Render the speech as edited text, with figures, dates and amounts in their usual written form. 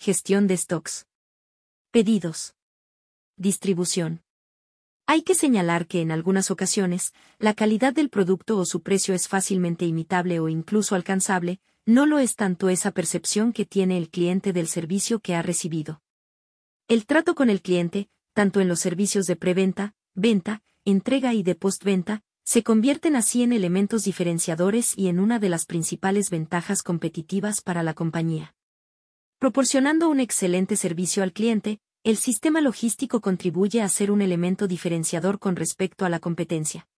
Gestión de stocks. Pedidos. Distribución. Hay que señalar que en algunas ocasiones, la calidad del producto o su precio es fácilmente imitable o incluso alcanzable, no lo es tanto esa percepción que tiene el cliente del servicio que ha recibido. El trato con el cliente, tanto en los servicios de preventa, venta, entrega y de postventa, se convierten así en elementos diferenciadores y en una de las principales ventajas competitivas para la compañía. Proporcionando un excelente servicio al cliente, el sistema logístico contribuye a ser un elemento diferenciador con respecto a la competencia.